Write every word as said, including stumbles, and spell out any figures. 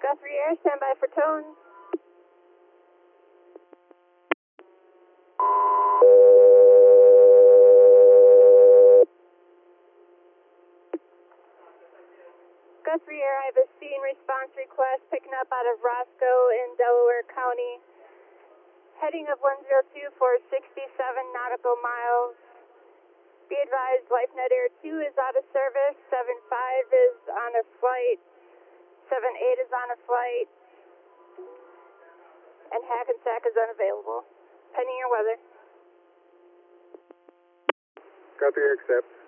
Guthrie Air, stand by for tones. Guthrie Air, I have a scene response request picking up out of Roscoe in Delaware County. Heading of one zero two for sixty-seven nautical miles. Be advised, LifeNet Air two is out of service, seven five is on a flight, seven eight is on a flight, and Hackensack is unavailable. Pending your weather. Copy, accept.